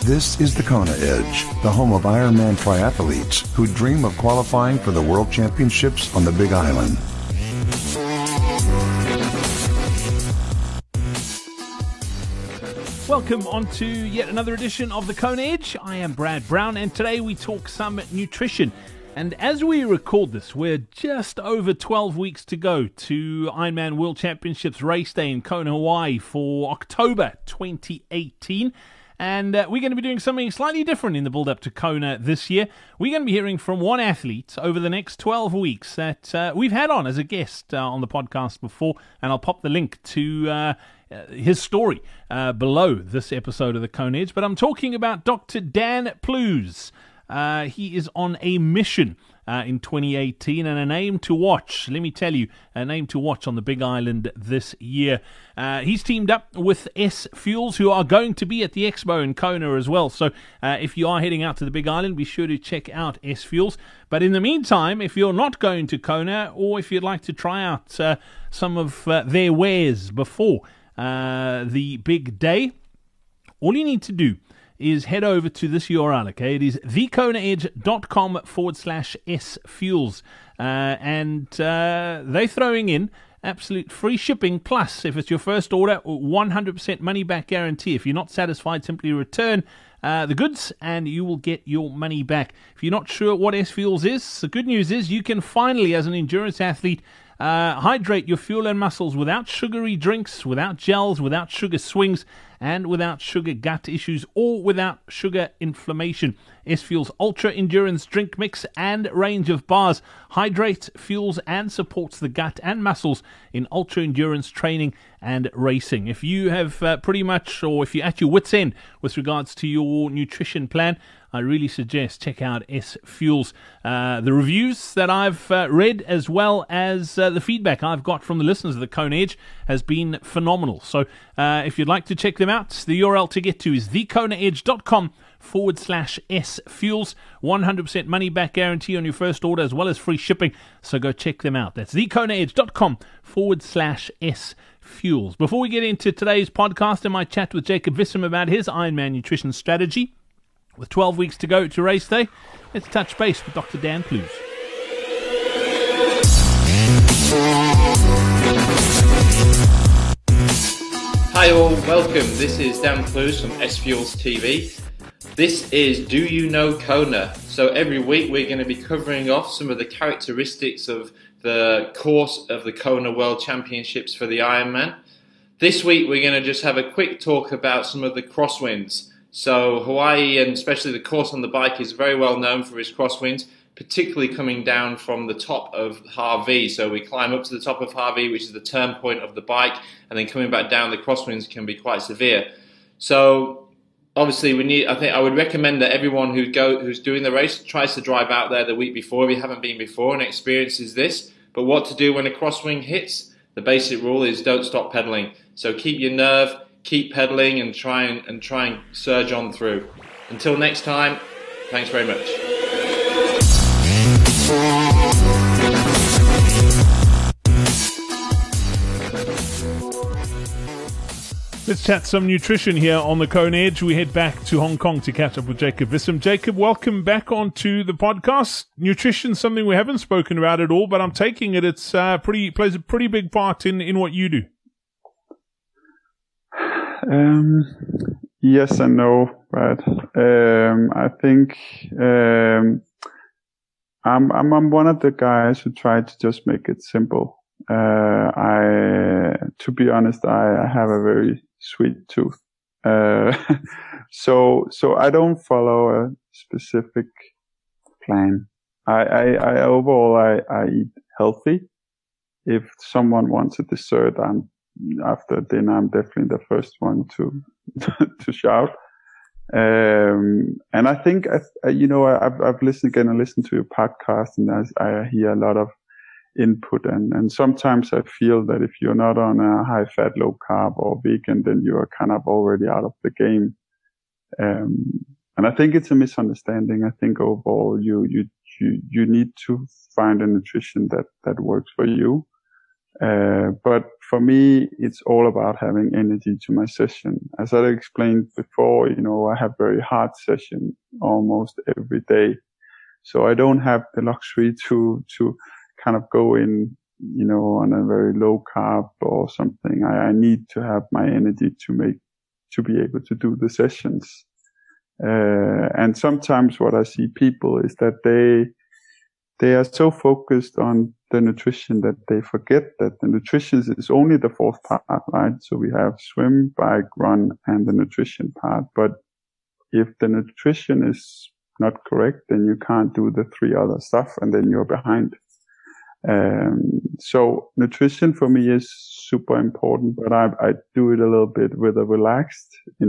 This is the Kona Edge, the home of Ironman triathletes who dream of qualifying for the World Championships on the Big Island. Welcome on to yet another edition of the Kona Edge. I am Brad Brown, and today we talk some nutrition. And as we record this, we're just over 12 weeks to go to Ironman World Championships race day in Kona, Hawaii for October 2018. And we're going to be doing something slightly different in the build-up to Kona this year. We're going to be hearing from one athlete over the next 12 weeks that we've had on as a guest on the podcast before, and I'll pop the link to his story below this episode of the Kona Edge. But I'm talking about Dr. Dan Plews. He is on a mission in 2018 and a name to watch. Let me tell you, a name to watch on the Big Island this year. He's teamed up with S Fuels, who are going to be at the Expo in Kona as well. So if you are heading out to the Big Island, be sure to check out S Fuels. But in the meantime, if you're not going to Kona, or if you'd like to try out some of their wares before the big day, all you need to do is head over to this URL, okay? It is thekonaedge.com/sfuels. And they're throwing in absolute free shipping, plus, if it's your first order, 100% money back guarantee. If you're not satisfied, simply return the goods and you will get your money back. If you're not sure what S Fuels is, the good news is you can finally, as an endurance athlete, hydrate your fuel and muscles without sugary drinks, without gels, without sugar swings, and without sugar gut issues or without sugar inflammation. S Fuels Ultra Endurance Drink Mix and range of bars hydrates, fuels, and supports the gut and muscles in ultra endurance training and racing. If you have pretty much, or if you're at your wit's end with regards to your nutrition plan, I really suggest check out S Fuels. The reviews that I've read, as well as the feedback I've got from the listeners of the Kona Edge, has been phenomenal. So if you'd like to check them out, the URL to get to is thekonaedge.com/sfuels. 100% money back guarantee on your first order, as well as free shipping. So go check them out. That's thekonaedge.com/sfuels. Before we get into today's podcast and my chat with Jacob Wissem about his Ironman nutrition strategy, with 12 weeks to go to race day, let's touch base with Dr. Dan Plews. Hi all, welcome. This is Dan Plews from S Fuels TV. This is Do You Know Kona? So every week we're going to be covering off some of the characteristics of the course of the Kona World Championships for the Ironman. This week we're going to just have a quick talk about some of the crosswinds. So Hawaii, and especially the course on the bike, is very well known for its crosswinds, particularly coming down from the top of Harvey. So we climb up to the top of Harvey, which is the turn point of the bike, and then coming back down, the crosswinds can be quite severe. So obviously I would recommend that everyone who's doing the race tries to drive out there the week before if you haven't been before and experiences this. But what to do when a crosswind hits? The basic rule is don't stop pedaling. So keep your nerve, keep pedaling, and try and surge on through. Until next time, thanks very much. Let's chat some nutrition here on the Kona Edge. We head back to Hong Kong to catch up with Jacob Wissem. Jacob, welcome back onto the podcast. Nutrition, something we haven't spoken about at all, but I'm taking it plays a pretty big part in what you do. Yes and no, Brad. I think I'm one of the guys who try to just make it simple. To be honest, I have a very sweet tooth. So I don't follow a specific plan. I overall eat healthy. If someone wants a dessert, after dinner, I'm definitely the first one to shout. And I think I've listened to your podcast, and I hear a lot of input, and sometimes I feel that if you're not on a high fat, low carb or vegan, then you are kind of already out of the game. And I think it's a misunderstanding. I think overall you need to find a nutrition that works for you. But for me, it's all about having energy to my session. As I explained before, I have very hard session almost every day. So I don't have the luxury to kind of go in, on a very low carb or something. I need to have my energy to be able to do the sessions. And sometimes what I see people is that they are so focused on the nutrition that they forget that the nutrition is only the fourth part, right? So we have swim, bike, run, and the nutrition part. But if the nutrition is not correct, then you can't do the three other stuff, and then you're behind. So nutrition for me is super important, but I do it a little bit with a relaxed,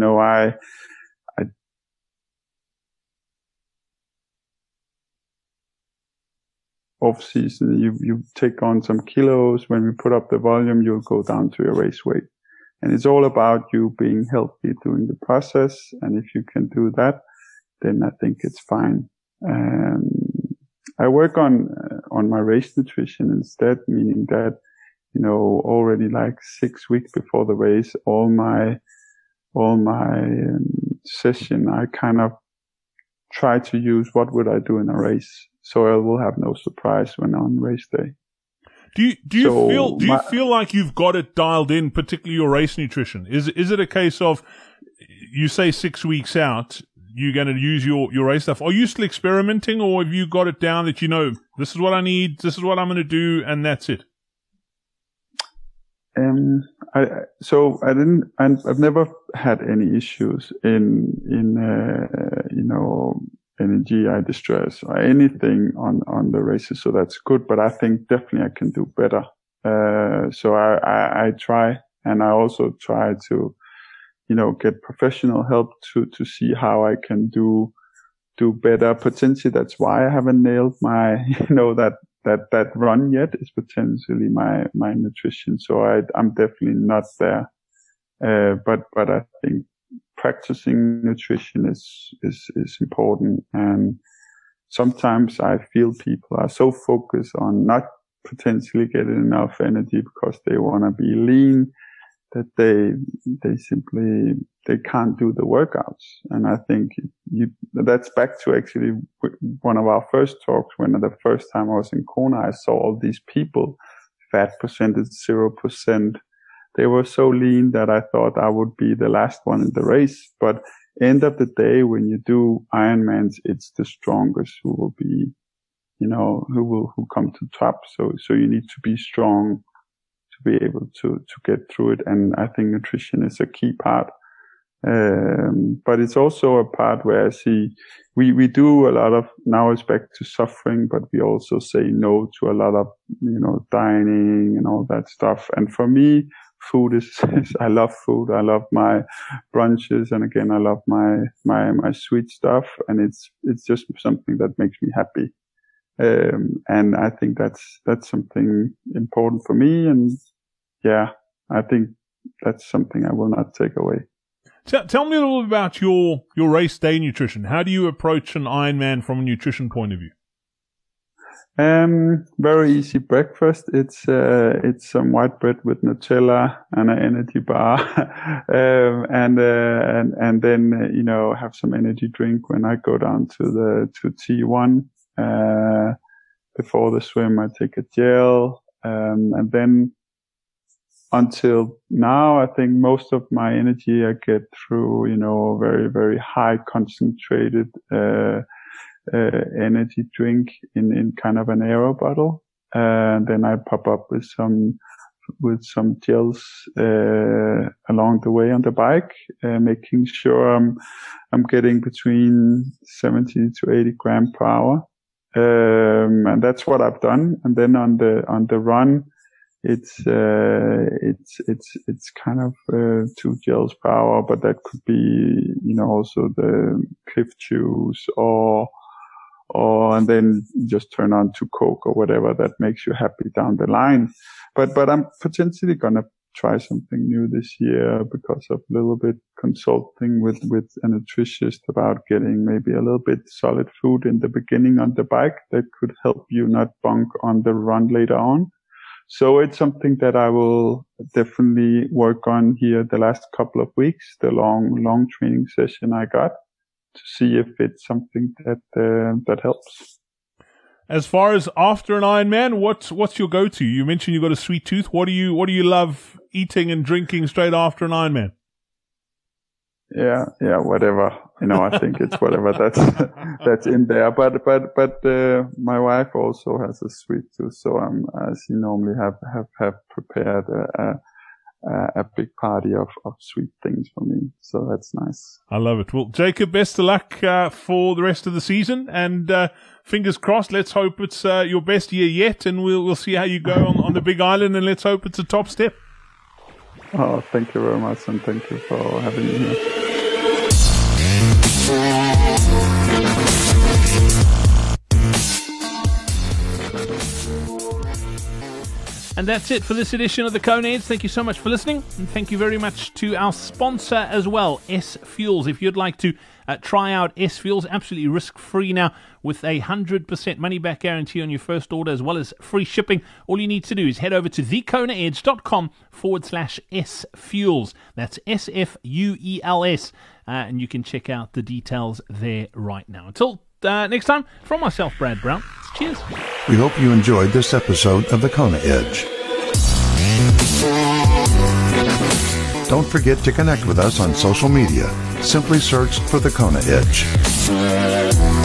off season, you take on some kilos. When we put up the volume, you'll go down to your race weight. And it's all about you being healthy during the process. And if you can do that, then I think it's fine. I work on my race nutrition instead, meaning that, already like 6 weeks before the race, all my session, I kind of try to use what would I do in a race, so I will have no surprise when on race day. Do you feel like you've got it dialed in, particularly your race nutrition? Is it a case of, you say 6 weeks out, you're going to use your race stuff? Are you still experimenting, or have you got it down that this is what I need, this is what I'm going to do, and that's it? I've never had any issues in any GI distress or anything on the races, so that's good. But I think definitely I can do better. So I try, and I also try to, get professional help to see how I can do better. Potentially that's why I haven't nailed my, that run yet, is potentially my nutrition. So I'm definitely not there. But I think practicing nutrition is important. And sometimes I feel people are so focused on not potentially getting enough energy because they want to be lean, that they simply can't do the workouts. And I think that's back to actually one of our first talks, when the first time I was in Kona, I saw all these people, fat percentage 0%. They were so lean that I thought I would be the last one in the race. But end of the day, when you do Ironmans, it's the strongest who will be, who come to top. So you need to be strong to be able to get through it. And I think nutrition is a key part. But it's also a part where I see we do a lot of, now it's back to suffering, but we also say no to a lot of, dining and all that stuff. And for me, food is I love food. I love my brunches. And again, I love my sweet stuff. And it's just something that makes me happy. And I think that's something important for me. And yeah, I think that's something I will not take away. Tell me a little bit about your race day nutrition. How do you approach an Ironman from a nutrition point of view? Very easy breakfast. It's some white bread with Nutella and an energy bar, and then have some energy drink when I go down to T1. Before the swim, I take a gel, and then until now, I think most of my energy I get through, very, very high concentrated, energy drink in kind of an aero bottle. And then I pop up with some gels, along the way on the bike, making sure I'm getting between 70 to 80 grams per hour. And that's what I've done. And then on the run, it's kind of 2 gels per hour, but that could be, also the Cliff Juice and then just turn on to Coke or whatever that makes you happy down the line. But I'm potentially gonna try something new this year because of a little bit consulting with a nutritionist about getting maybe a little bit solid food in the beginning on the bike that could help you not bunk on the run later on. So it's something that I will definitely work on here the last couple of weeks, the long training session I got, to see if it's something that helps. As far as after an Ironman, what's your go-to? You mentioned you got a sweet tooth. What do you love eating and drinking straight after an Ironman? Yeah, whatever. I think it's whatever that's in there. But my wife also has a sweet tooth, so she normally have prepared a big party of sweet things for me. So that's nice. I love it. Well, Jacob, best of luck for the rest of the season, and fingers crossed. Let's hope it's your best year yet, and we'll see how you go on the Big Island, and let's hope it's a top step. Oh, thank you very much, and thank you for having me here. And that's it for this edition of the Coneheads. Thank you so much for listening, and thank you very much to our sponsor as well, S Fuels. If you'd like to try out S Fuels, absolutely risk-free now with a 100% money-back guarantee on your first order as well as free shipping. All you need to do is head over to theconeheads.com/S Fuels. That's SFUELS, and you can check out the details there right now. Until next time, from myself, Brad Brown, cheers. We hope you enjoyed this episode of the Kona Edge. Don't forget to connect with us on social media. Simply search for the Kona Edge.